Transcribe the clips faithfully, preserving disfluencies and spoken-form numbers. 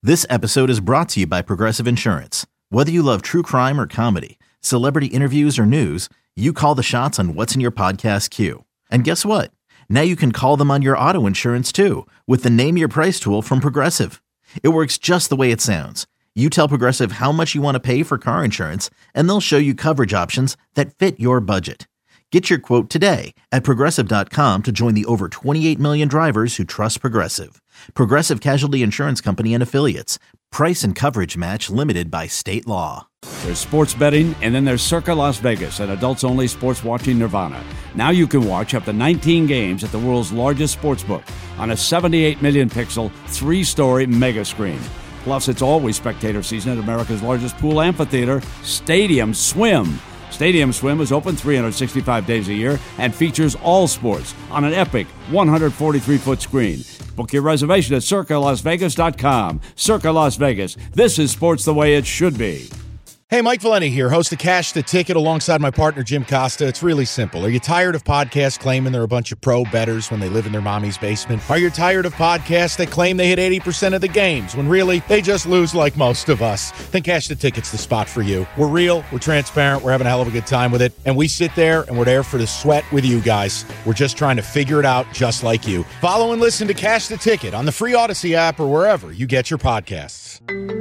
This episode is brought to you by Progressive Insurance. Whether you love true crime or comedy, celebrity interviews or news, you call the shots on what's in your podcast queue. And guess what? Now you can call them on your auto insurance too with the Name Your Price tool from Progressive. It works just the way it sounds. You tell Progressive how much you want to pay for car insurance, and they'll show you coverage options that fit your budget. Get your quote today at Progressive dot com to join the over twenty-eight million drivers who trust Progressive. Progressive Casualty Insurance Company and Affiliates. Price and coverage match limited by state law. There's sports betting, and then there's Circa Las Vegas, an adults-only sports watching nirvana. Now you can watch up to nineteen games at the world's largest sportsbook on a seventy-eight million pixel, three-story mega screen. Plus, it's always spectator season at America's largest pool amphitheater, Stadium Swim. Stadium Swim is open three hundred sixty-five days a year and features all sports on an epic one hundred forty-three foot screen. Book your reservation at Circa Las Vegas dot com. Circa Las Vegas. This is sports the way it should be. Hey, Mike Valenti here, host of Cash the Ticket alongside my partner Jim Costa. It's really simple. Are you tired of podcasts claiming they're a bunch of pro bettors when they live in their mommy's basement? Are you tired of podcasts that claim they hit eighty percent of the games when really they just lose like most of us? Then Cash the Ticket's the spot for you. We're real, we're transparent, we're having a hell of a good time with it, and we sit there and we're there for the sweat with you guys. We're just trying to figure it out just like you. Follow and listen to Cash the Ticket on the free Odyssey app or wherever you get your podcasts.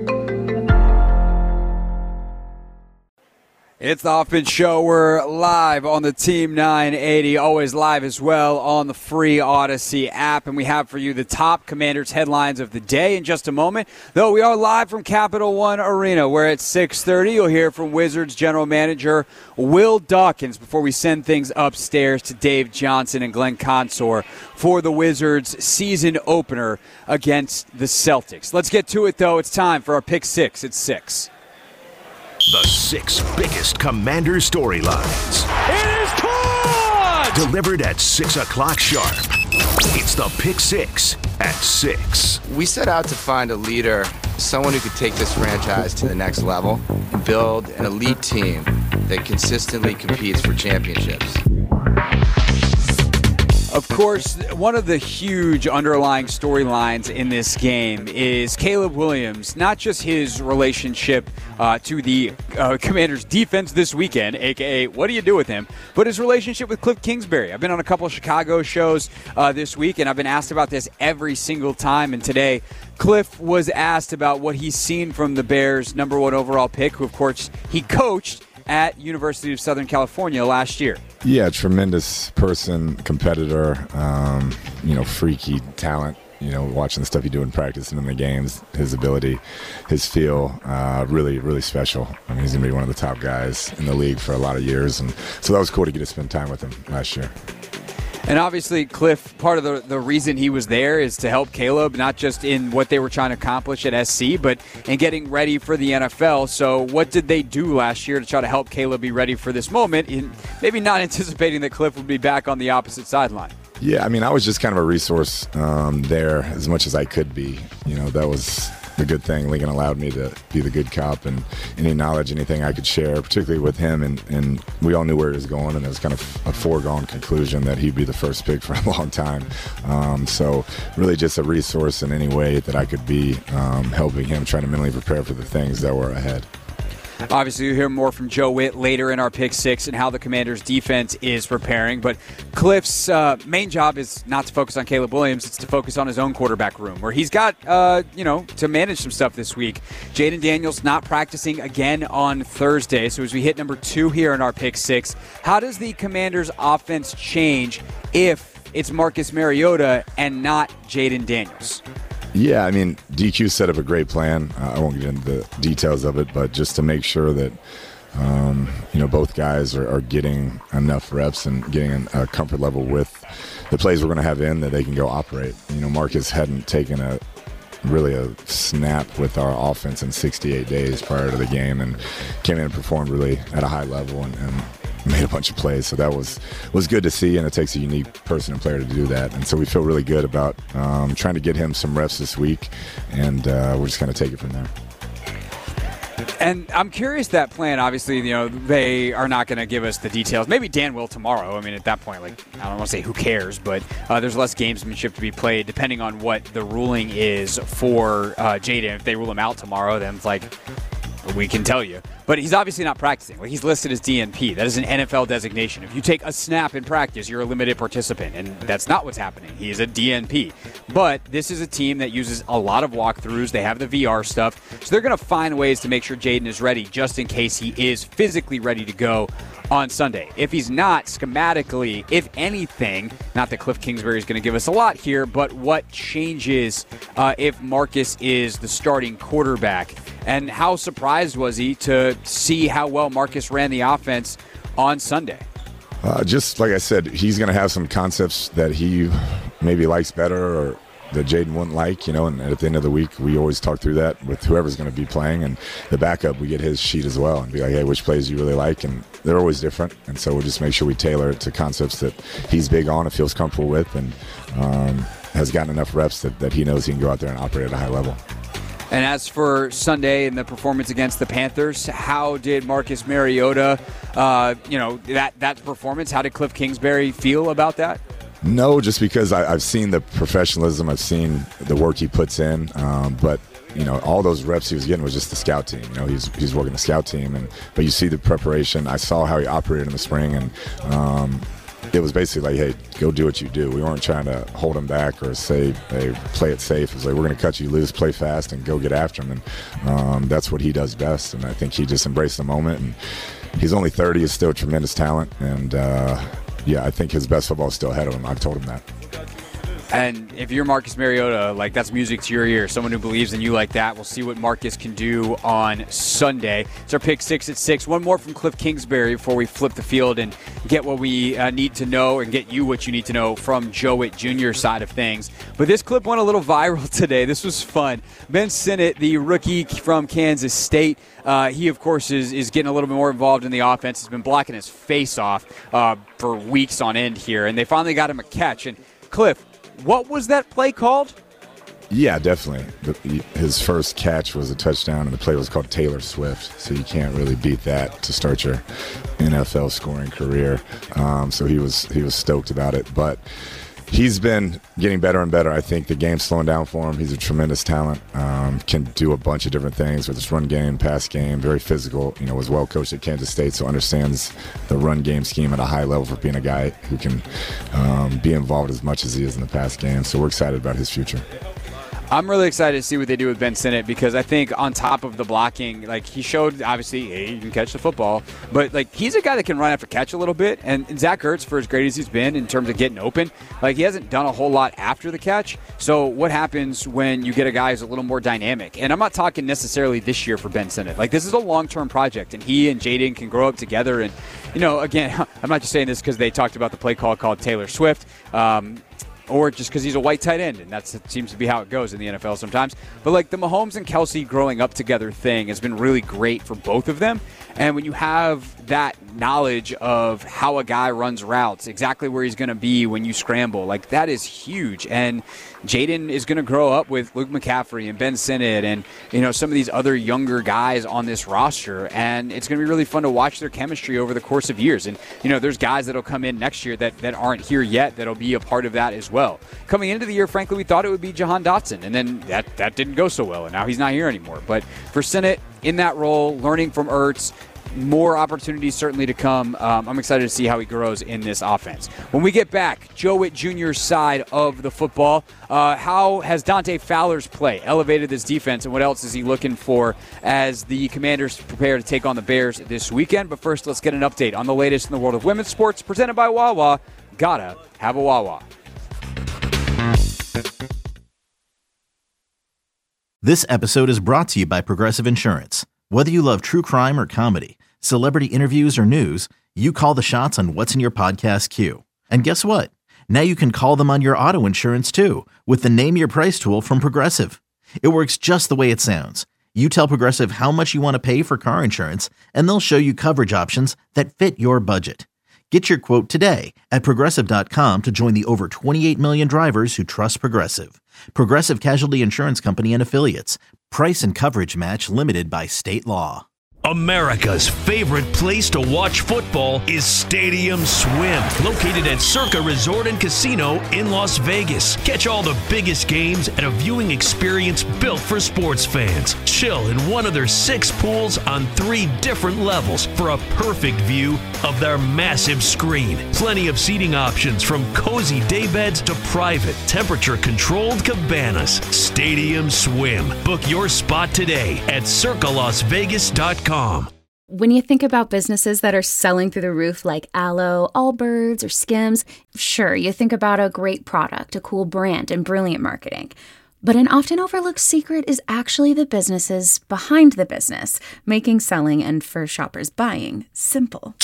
It's the Hoffman Show. We're live on the Team nine eighty, always live as well on the free Odyssey app. And we have for you the top Commanders headlines of the day in just a moment. Though we are live from Capital One Arena, where at six thirty you'll hear from Wizards general manager Will Dawkins before we send things upstairs to Dave Johnson and Glenn Consor for the Wizards season opener against the Celtics. Let's get to it, though. It's time for our Pick Six at six. The six biggest Commander storylines. It is caught! Delivered at six o'clock sharp. It's the Pick Six at six. We set out to find a leader, someone who could take this franchise to the next level and build an elite team that consistently competes for championships. Of course, one of the huge underlying storylines in this game is Caleb Williams, not just his relationship uh, to the uh, Commanders' defense this weekend, a k a what do you do with him, but his relationship with Cliff Kingsbury. I've been on a couple of Chicago shows uh, this week, and I've been asked about this every single time, and today Cliff was asked about what he's seen from the Bears' number one overall pick, who, of course, he coached at University of Southern California last year. Yeah, tremendous person, competitor, um, you know, freaky talent. You know, watching the stuff he do in practice and in the games, his ability, his feel, uh, really, really special. I mean, he's going to be one of the top guys in the league for a lot of years. And so that was cool to get to spend time with him last year. And obviously, Cliff, part of the, the reason he was there is to help Caleb, not just in what they were trying to accomplish at S C, but in getting ready for the N F L. So what did they do last year to try to help Caleb be ready for this moment, in maybe not anticipating that Cliff would be back on the opposite sideline? Yeah, I mean, I was just kind of a resource um, there as much as I could be. You know, that was the good thing. Lincoln allowed me to be the good cop, and any knowledge, anything I could share, particularly with him. And, and we all knew where he was going, and it was kind of a foregone conclusion that he'd be the first pick for a long time. Um, so really just a resource in any way that I could be, um, helping him, trying to mentally prepare for the things that were ahead. Obviously, you'll hear more from Joe Witt later in our Pick Six and how the Commanders' defense is preparing. But Cliff's uh, main job is not to focus on Caleb Williams. It's to focus on his own quarterback room, where he's got, uh, you know, to manage some stuff this week. Jayden Daniels not practicing again on Thursday. So as we hit number two here in our Pick Six, how does the Commanders' offense change if it's Marcus Mariota and not Jayden Daniels? Yeah, I mean, D Q set up a great plan. Uh, I won't get into the details of it, but just to make sure that, um, you know, both guys are, are getting enough reps and getting a comfort level with the plays we're going to have in that they can go operate. You know, Marcus hadn't taken a really a snap with our offense in sixty-eight days prior to the game, and came in and performed really at a high level and, and made a bunch of plays. So that was was good to see, and it takes a unique person and player to do that. And so we feel really good about um, trying to get him some reps this week, and uh, we're just going to take it from there. And I'm curious that plan, obviously, you know, they are not going to give us the details. Maybe Dan will tomorrow. I mean, at that point, like, I don't want to say who cares, but uh, there's less gamesmanship to be played depending on what the ruling is for uh, Jaden. If they rule him out tomorrow, then it's like, we can tell you. But he's obviously not practicing. Like, he's listed as D N P. That is an N F L designation. If you take a snap in practice, you're a limited participant, and that's not what's happening. He is a D N P. But this is a team that uses a lot of walkthroughs. They have the V R stuff. So they're going to find ways to make sure Jaden is ready just in case he is physically ready to go on Sunday. If he's not, schematically, if anything, not that Cliff Kingsbury is going to give us a lot here, but what changes uh, if Marcus is the starting quarterback? And how surprised was he to see how well Marcus ran the offense on Sunday? Uh, just like I said, he's going to have some concepts that he maybe likes better or that Jaden wouldn't like, you know, and at the end of the week, we always talk through that with whoever's going to be playing. And the backup, we get his sheet as well and be like, hey, which plays you really like? And they're always different. And so we'll just make sure we tailor it to concepts that he's big on and feels comfortable with and um, has gotten enough reps that, that he knows he can go out there and operate at a high level. And as for Sunday and the performance against the Panthers, how did Marcus Mariota, uh, you know, that, that performance, how did Cliff Kingsbury feel about that? No, just because I, I've seen the professionalism, I've seen the work he puts in, um, but you know, all those reps he was getting was just the scout team. You know, he's he's working the scout team, and but you see the preparation. I saw how he operated in the spring, and um, it was basically like, hey, go do what you do. We weren't trying to hold him back or say, hey, play it safe. It was like, we're going to cut you loose, play fast, and go get after him. And um, that's what he does best. And I think he just embraced the moment. And he's only thirty, is still a tremendous talent, and. Uh, Yeah, I think his best football is still ahead of him. I've told him that. And if you're Marcus Mariota, like, that's music to your ear. Someone who believes in you like that. We'll see what Marcus can do on Sunday. It's our pick six at six. One more from Cliff Kingsbury before we flip the field and get what we uh, need to know and get you what you need to know from Jowett Junior's side of things. But this clip went a little viral today. This was fun. Ben Sinnott, the rookie from Kansas State, uh, he, of course, is, is getting a little bit more involved in the offense. He's been blocking his face off uh, for weeks on end here, and they finally got him a catch. And, Cliff, what was that play called? Yeah, definitely. The, his first catch was a touchdown, and the play was called Taylor Swift. So you can't really beat that to start your N F L scoring career. Um, so he was he was stoked about it. But he's been getting better and better. I think the game's slowing down for him. He's a tremendous talent. Um, can do a bunch of different things with his run game, pass game, very physical. You know, was well coached at Kansas State, so understands the run game scheme at a high level for being a guy who can um, be involved as much as he is in the pass game. So we're excited about his future. I'm really excited to see what they do with Ben Sinnott because I think on top of the blocking, like he showed, obviously, hey, you can catch the football, but like he's a guy that can run after catch a little bit. And Zach Ertz, for as great as he's been in terms of getting open, like he hasn't done a whole lot after the catch. So what happens when you get a guy who's a little more dynamic? And I'm not talking necessarily this year for Ben Sinnott. Like this is a long-term project, and he and Jaden can grow up together. And you know, again, I'm not just saying this because they talked about the play call called Taylor Swift. Um, Or just because he's a white tight end, and that seems to be how it goes in the N F L sometimes. But, like, the Mahomes and Kelsey growing up together thing has been really great for both of them. And when you have that knowledge of how a guy runs routes, exactly where he's going to be when you scramble, like, that is huge. And Jaden is going to grow up with Luke McCaffrey and Ben Sinnott and, you know, some of these other younger guys on this roster. And it's going to be really fun to watch their chemistry over the course of years. And, you know, there's guys that will come in next year that, that aren't here yet that will be a part of that as well. Coming into the year, frankly, we thought it would be Jahan Dotson. And then that, that didn't go so well. And now he's not here anymore. But for Sinnott, in that role, learning from Ertz, more opportunities certainly to come. Um, I'm excited to see how he grows in this offense. When we get back, Jowett Junior's side of the football, uh, how has Dante Fowler's play elevated this defense, and what else is he looking for as the Commanders prepare to take on the Bears this weekend? But first, let's get an update on the latest in the world of women's sports, presented by Wawa. Gotta have a Wawa. This episode is brought to you by Progressive Insurance. Whether you love true crime or comedy, celebrity interviews or news, you call the shots on what's in your podcast queue. And guess what? Now you can call them on your auto insurance too with the Name Your Price tool from Progressive. It works just the way it sounds. You tell Progressive how much you want to pay for car insurance, and they'll show you coverage options that fit your budget. Get your quote today at Progressive dot com to join the over twenty-eight million drivers who trust Progressive. Progressive Casualty Insurance Company and Affiliates. Price and coverage match limited by state law. America's favorite place to watch football is Stadium Swim, located at Circa Resort and Casino in Las Vegas. Catch all the biggest games at a viewing experience built for sports fans. Chill in one of their six pools on three different levels for a perfect view of their massive screen. Plenty of seating options from cozy daybeds to private, temperature-controlled cabanas. Stadium Swim. Book your spot today at circa las vegas dot com. When you think about businesses that are selling through the roof like Aloe, Allbirds, or Skims, sure, you think about a great product, a cool brand, and brilliant marketing. But an often overlooked secret is actually the businesses behind the business, making selling and, for shoppers, buying simple.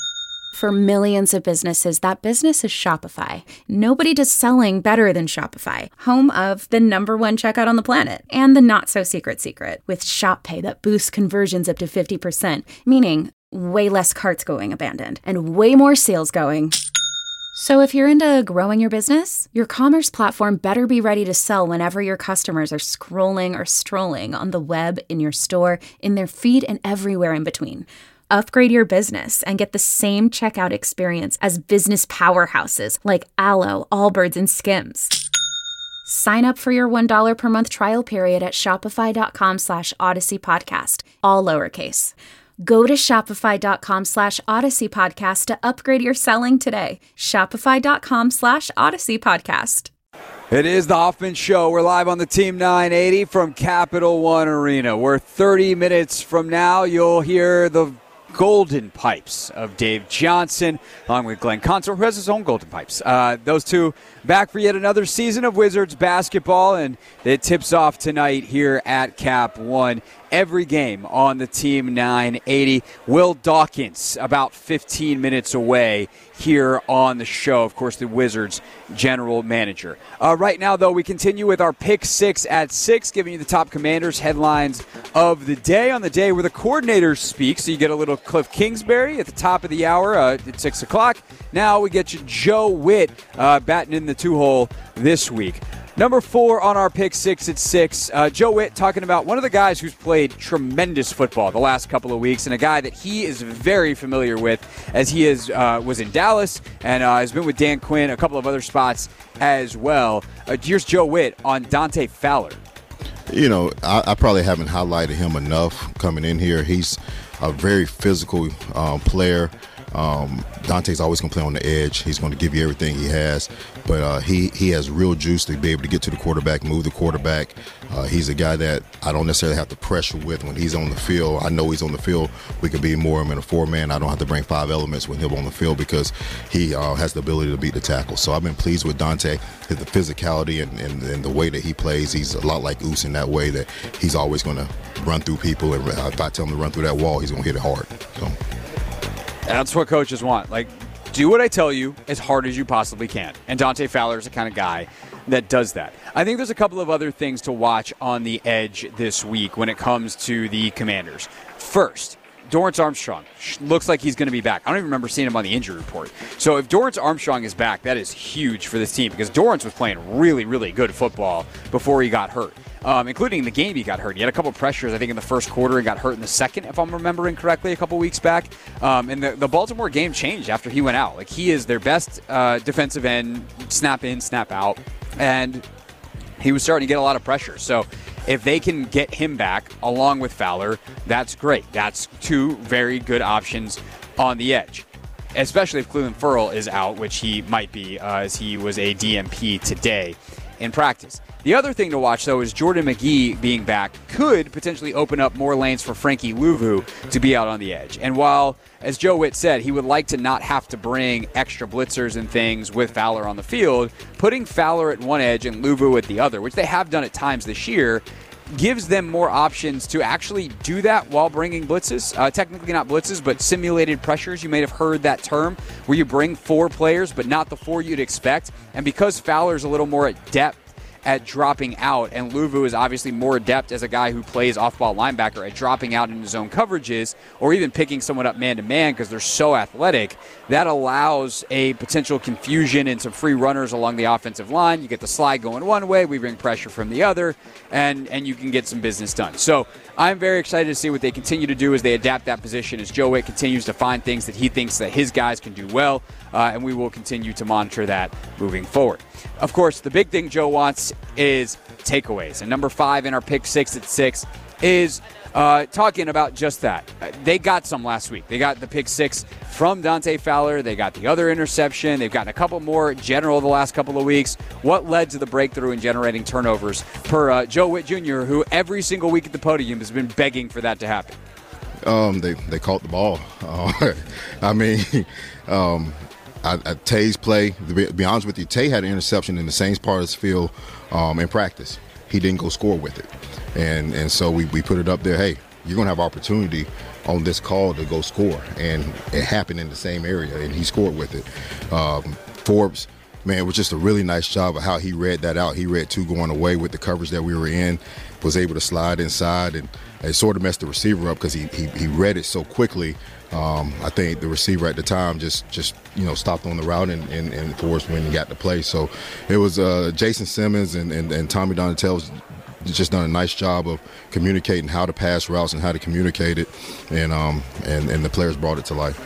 For millions of businesses, that business is Shopify. Nobody does selling better than Shopify, home of the number one checkout on the planet, and the not-so-secret secret, with Shop Pay that boosts conversions up to fifty percent, meaning way less carts going abandoned, and way more sales going. So if you're into growing your business, your commerce platform better be ready to sell whenever your customers are scrolling or strolling on the web, in your store, in their feed, and everywhere in between. Upgrade your business and get the same checkout experience as business powerhouses like Aloe, Allbirds, and Skims. Sign up for your one dollar per month trial period at shopify.com slash Odyssey Podcast, all lowercase. Go to shopify.com slash Odyssey Podcast to upgrade your selling today. Shopify.com slash Odyssey Podcast. It is the Hoffman Show. We're live on the Team nine eighty from Capital One Arena. We're thirty minutes from now. You'll hear the Golden Pipes of Dave Johnson, along with Glenn Consor, who has his own Golden Pipes. Uh, those two back for yet another season of Wizards basketball, and it tips off tonight here at Cap One. Every game on the Team nine eighty. Will Dawkins, about fifteen minutes away here on the show. Of course, the Wizards general manager. Uh, right now, though, we continue with our Pick Six at six, giving you the top Commanders headlines of the day on the day where the coordinators speak. So you get a little Cliff Kingsbury at the top of the hour uh, at six o'clock. Now we get you Joe Witt uh, batting in the two-hole this week. Number four on our Pick Six at six, uh, Joe Witt talking about one of the guys who's played tremendous football the last couple of weeks, and a guy that he is very familiar with, as he is uh, was in Dallas and uh, has been with Dan Quinn, a couple of other spots as well. Uh, here's Joe Witt on Dante Fowler. You know, I, I probably haven't highlighted him enough coming in here. He's a very physical um, player. Um, Dante's always going to play on the edge. He's going to give you everything he has, but uh, he, he has real juice to be able to get to the quarterback, move the quarterback. Uh, he's a guy that I don't necessarily have to pressure with when he's on the field. I know he's on the field. We could be more in a four-man. I don't have to bring five elements with him on the field because he uh, has the ability to beat the tackle. So I've been pleased with Dante, the physicality and, and, and the way that he plays. He's a lot like Oos in that way that he's always going to run through people. And if I tell him to run through that wall, he's going to hit it hard. So. That's what coaches want. Like, do what I tell you as hard as you possibly can. And Dante Fowler is the kind of guy that does that. I think there's a couple of other things to watch on the edge this week when it comes to the Commanders. First, Dorrance Armstrong looks like he's going to be back. I don't even remember seeing him on the injury report. So if Dorrance Armstrong is back, that is huge for this team because Dorrance was playing really, really good football before he got hurt. Um, including the game he got hurt. He had a couple of pressures, I think, in the first quarter and got hurt in the second, if I'm remembering correctly, a couple weeks back. Um, and the, the Baltimore game changed after he went out. Like, he is their best uh, defensive end, snap in, snap out. And he was starting to get a lot of pressure. So if they can get him back along with Fowler, that's great. That's two very good options on the edge, especially if Cleveland Ferrell is out, which he might be, uh, as he was a D M P today in practice. The other thing to watch, though, is Jordan McGee being back could potentially open up more lanes for Frankie Louvu to be out on the edge. And while, as Joe Witt said, he would like to not have to bring extra blitzers and things with Fowler on the field, putting Fowler at one edge and Louvu at the other, which they have done at times this year, gives them more options to actually do that while bringing blitzes. Uh, technically not blitzes, but simulated pressures. You may have heard that term, where you bring four players, but not the four you'd expect. And because Fowler's a little more at depth at dropping out, and Luvu is obviously more adept as a guy who plays off-ball linebacker at dropping out in his own coverages or even picking someone up man-to-man because they're so athletic. That allows a potential confusion and some free runners along the offensive line. You get the slide going one way, we bring pressure from the other, and, and you can get some business done. So I'm very excited to see what they continue to do as they adapt that position, as Joe Witt continues to find things that he thinks that his guys can do well, uh, and we will continue to monitor that moving forward. Of course, the big thing Joe wants is takeaways, and number five in our pick six at six is uh, talking about just that. They got some last week. They got the pick six from Dante Fowler. They got the other interception. They've gotten a couple more general the last couple of weeks. What led to the breakthrough in generating turnovers per uh, Joe Witt Junior, who every single week at the podium has been begging for that to happen? Um, they they caught the ball. Uh, I mean, um, I, I, Tay's play, to be, to be honest with you, Tay had an interception in the same part of the field um, in practice. He didn't go score with it. And and so we, we put it up there, hey, you're going to have opportunity on this call to go score. And it happened in the same area, and he scored with it. Um, Forbes, man, it was just a really nice job of how he read that out. He read two going away with the coverage that we were in, was able to slide inside, and it sort of messed the receiver up because he, he he read it so quickly. Um, I think the receiver at the time just, just you know, stopped on the route and, and, and Forrest went and got the play. So it was uh, Jason Simmons and, and, and Tommy Donatello's just done a nice job of communicating how to pass routes and how to communicate it, and um and, and the players brought it to life.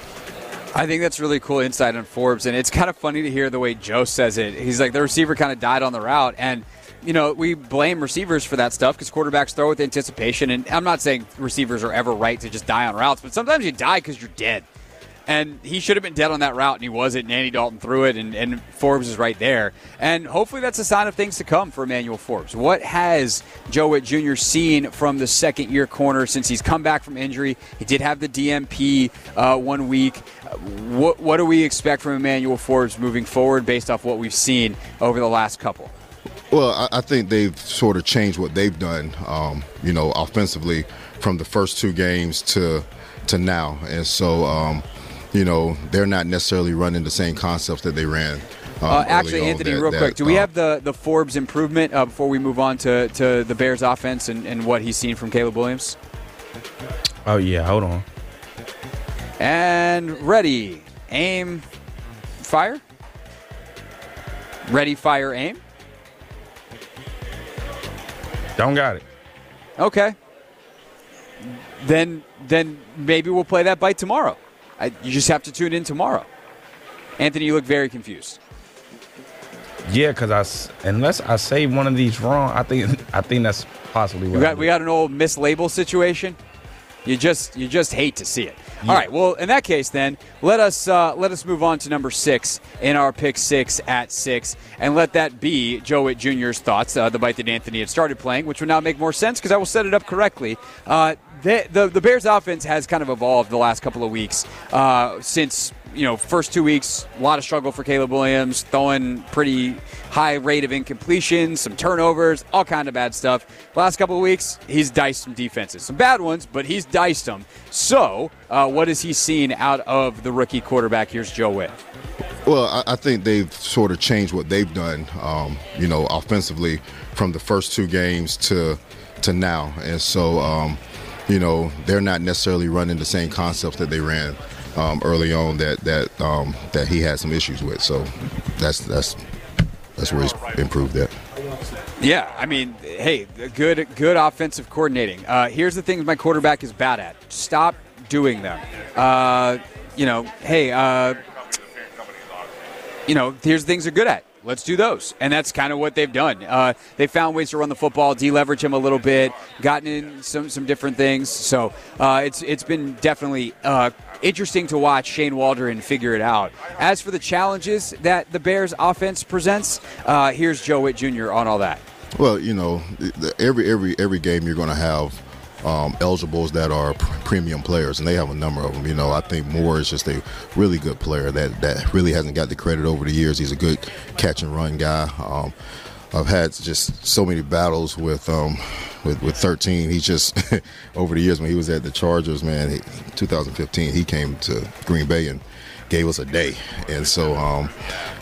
I think that's really cool insight on Forbes, and it's kind of funny to hear the way Joe says it. He's like, the receiver kind of died on the route, and you know, we blame receivers for that stuff because quarterbacks throw with anticipation, and I'm not saying receivers are ever right to just die on routes, but sometimes you die because you're dead. And he should have been dead on that route, and he wasn't, and Andy Dalton threw it, and, and Forbes is right there. And hopefully that's a sign of things to come for Emmanuel Forbes. What has Joe Witt Junior seen from the second-year corner since he's come back from injury? He did have the D M P uh, one week. What, what do we expect from Emmanuel Forbes moving forward based off what we've seen over the last couple? Well, I, I think they've sort of changed what they've done, um, you know, offensively from the first two games to to now. And so, um, you know, they're not necessarily running the same concepts that they ran. Um, uh, actually, Anthony, that, real that, quick, do we uh, have the, the Forbes improvement uh, before we move on to, to the Bears offense and, and what he's seen from Caleb Williams? Oh, yeah, hold on. And ready, aim, fire? Ready, fire, aim? Don't got it. Okay. Then then maybe we'll play that bite tomorrow. I, you just have to tune in tomorrow. Anthony, you look very confused. Yeah, because I s- unless I say one of these wrong, I think I think that's possibly what We I got, we got an old mislabel situation. You just you just hate to see it. Yeah. All right. Well, in that case, then let us uh, let us move on to number six in our pick six at six, and let that be Joe Witt Junior's thoughts. Uh, the bite that Anthony had started playing, which would now make more sense because I will set it up correctly. Uh, the, the the Bears offense has kind of evolved the last couple of weeks uh, since. You know, first two weeks, a lot of struggle for Caleb Williams, throwing pretty high rate of incompletions, some turnovers, all kind of bad stuff. Last couple of weeks, he's diced some defenses. Some bad ones, but he's diced them. So, uh, what has he seen out of the rookie quarterback? Here's Joe Witt. Well, I, I think they've sort of changed what they've done, um, you know, offensively from the first two games to to now. And so, um, you know, they're not necessarily running the same concepts that they ran Um, early on that that um, that he had some issues with, so that's that's that's where he's improved that. Yeah, I mean, hey, good good offensive coordinating. Uh, here's the things my quarterback is bad at. Stop doing them. Uh, you know, hey, uh, you know, here's the things they're good at. Let's do those. And that's kind of what they've done. Uh, they found ways to run the football, deleverage him a little bit, gotten in some some different things. So uh, it's it's been definitely uh, interesting to watch Shane Waldron figure it out. As for the challenges that the Bears offense presents, uh, here's Joe Witt Junior on all that. Well, you know, every every every game you're going to have um, eligibles that are premium players, and they have a number of them. You know, I think Moore is just a really good player that, that really hasn't got the credit over the years. He's a good catch and run guy. Um, I've had just so many battles with um, with, with thirteen. He just over the years when he was at the Chargers, man, he, twenty fifteen, he came to Green Bay and gave us a day. And so um,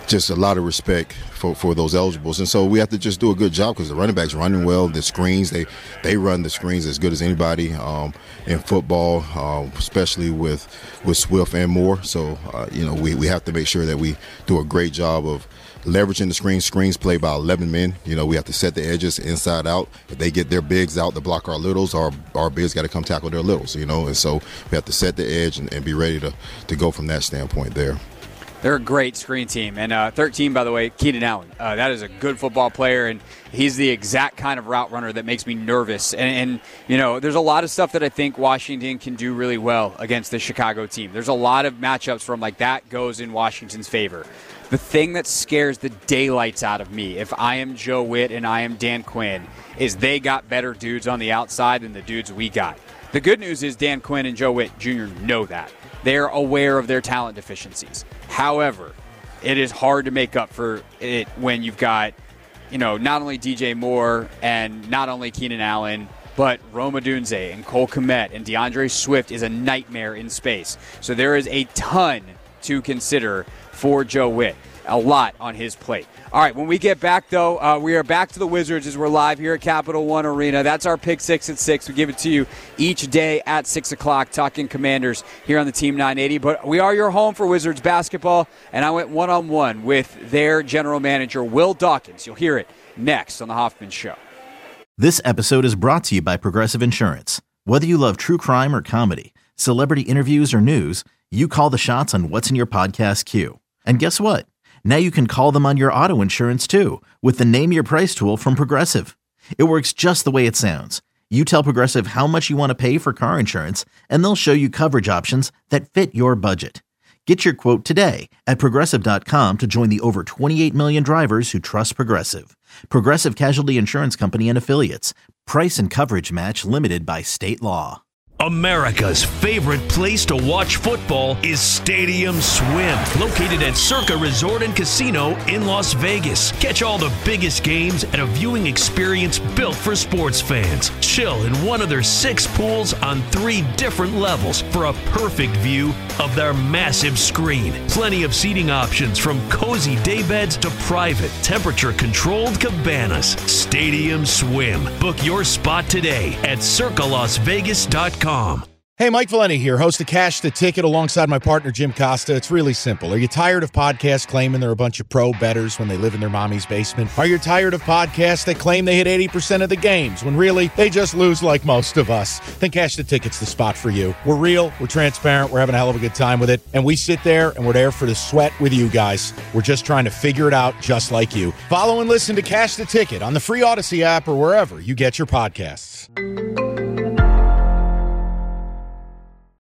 just a lot of respect for, for those eligibles. And so we have to just do a good job because the running backs running well. The screens, they, they run the screens as good as anybody um, in football, um, especially with with Swift and Moore. So, uh, you know, we, we have to make sure that we do a great job of leveraging the screens. Screens play by eleven men. You know, we have to set the edges inside out. If they get their bigs out to block our littles, our, our bigs got to come tackle their littles, you know. And so we have to set the edge and, and be ready to, to go from that standpoint there. They're a great screen team. And uh, thirteen, by the way, Keenan Allen. Uh, that is a good football player, and he's the exact kind of route runner that makes me nervous. And, and, you know, there's a lot of stuff that I think Washington can do really well against the Chicago team. There's a lot of matchups from, like, that goes in Washington's favor. The thing that scares the daylights out of me, if I am Joe Witt and I am Dan Quinn, is they got better dudes on the outside than the dudes we got. The good news is Dan Quinn and Joe Witt Junior know that. They're aware of their talent deficiencies. However, it is hard to make up for it when you've got, you know, not only D J Moore and not only Keenan Allen, but Rome Odunze and Cole Kmet and DeAndre Swift is a nightmare in space. So there is a ton to consider for Joe Witt. A lot on his plate. All right, when we get back, though, uh, we are back to the Wizards as we're live here at Capital One Arena. That's our Pick Six at six. We give it to you each day at six o'clock, talking Commanders here on the Team nine eighty. But we are your home for Wizards basketball, and I went one-on-one with their general manager, Will Dawkins. You'll hear it next on The Hoffman Show. This episode is brought to you by Progressive Insurance. Whether you love true crime or comedy, celebrity interviews or news, you call the shots on what's in your podcast queue. And guess what? Now you can call them on your auto insurance, too, with the Name Your Price tool from Progressive. It works just the way it sounds. You tell Progressive how much you want to pay for car insurance, and they'll show you coverage options that fit your budget. Get your quote today at Progressive dot com to join the over twenty-eight million drivers who trust Progressive. Progressive Casualty Insurance Company and Affiliates. Price and coverage match limited by state law. America's favorite place to watch football is Stadium Swim, located at Circa Resort and Casino in Las Vegas. Catch all the biggest games at a viewing experience built for sports fans. Chill in one of their six pools on three different levels for a perfect view of their massive screen. Plenty of seating options from cozy daybeds to private, temperature-controlled cabanas. Stadium Swim. Book your spot today at circa las vegas dot com. Hey, Mike Valenti here, host of Cash the Ticket alongside my partner, Jim Costa. It's really simple. Are you tired of podcasts claiming they're a bunch of pro bettors when they live in their mommy's basement? Are you tired of podcasts that claim they hit eighty percent of the games when really they just lose like most of us? Then Cash the Ticket's the spot for you. We're real, we're transparent, we're having a hell of a good time with it, and we sit there and we're there for the sweat with you guys. We're just trying to figure it out just like you. Follow and listen to Cash the Ticket on the free Odyssey app or wherever you get your podcasts.